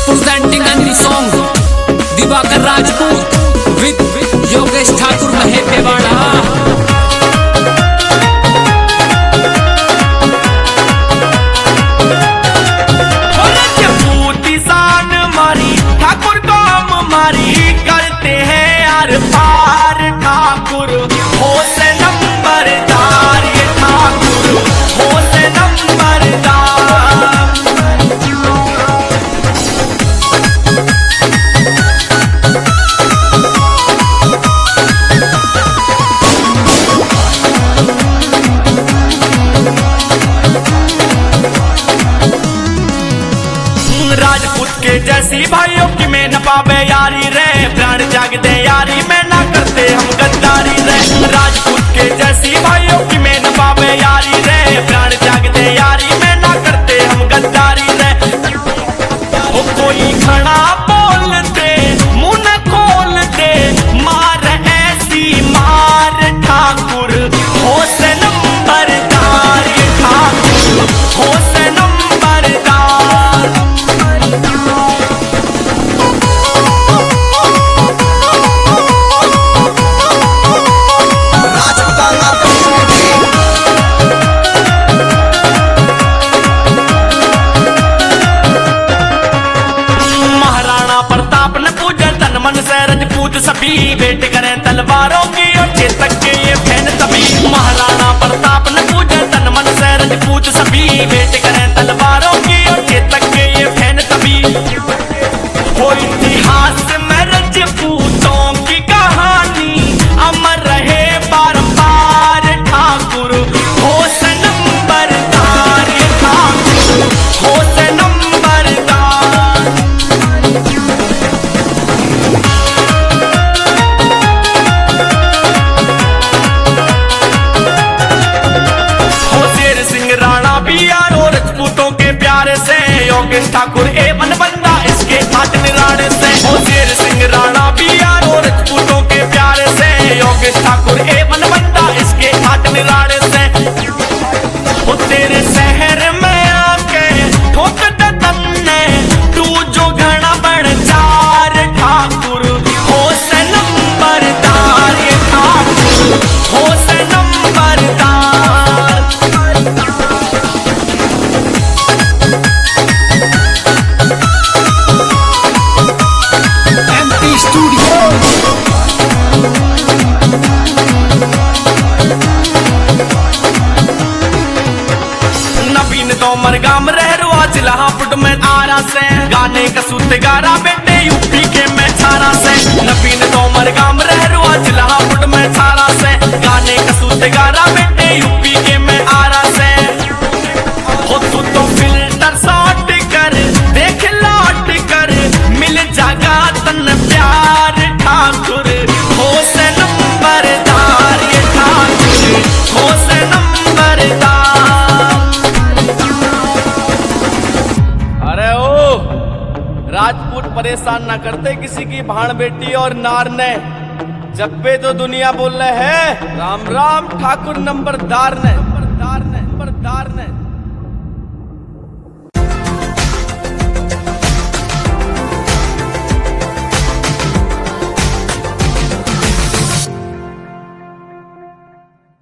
presenting a new song, Diwakar Rajput with Yogesh Thakur Mahe Pewada। Rajput के जैसी भाइयों की में न पावे यारी रे, प्राण जाग दे यारी में ना करते हम गद्दारी रे। राजपूत के जैसी भाइयों की में न पावे यारी रे, प्राण जाग दे यारी में ना करते हम गद्दारी रे। ओ कोई खड़ा बोल दे मुंह न खोल दे, मार ऐसी मार ठाकुर हो से नंबरदार, ये ठाकुर हो से नंबरदार। रजपूत सभी भेंट करें तलवारों की और चेतक के ये फैन तभी। महाराणा प्रताप ने पूजे तन मन से रजपूत सभी भेंट करें तलवारों की और चेतक के ये फैन तभी। हो इतिहास में रजपूतों की कहानी अमर रहे बारंबार, ठाकुर हो से नंबरदार, ये ठाकुर हो से नंबरदार। योगेश ठाकुर एवन बंदा इसके हाथ निराणे से, हो शेर सिंह राणा भी यारो रजपूतों के प्यारे से। योगेश ठाकुर एवन बंदा इसके हाथ निराणे से। वो तेरे शहर में आके ठोक दे तन्ने तू जो घना बढ़ चार, ठाकुर हो से नंबरदार, ये ठाकुर हो से नंबरदार। मरगाम रहरुआ जिलापुट में आरा से, गाने का सूत गारा बेटे यूपी के मैं छारा से। नबीन तो मरगाम रहरुआ जिलापुट में छारा से, गाने का सूत गारा बेटे यूपी के मैं आरा से। हो तू तो फिल्टर शॉट कर देख लौट कर, मिल जागा तन प्यार, ठाकुर हो से नंबरदार, ये ठाकुर हो से नंबरदार। राजपूत परेशान न करते किसी की भाण बेटी और नार ने, जब पे तो दुनिया बोल रहे है राम राम ठाकुर नंबरदार ने।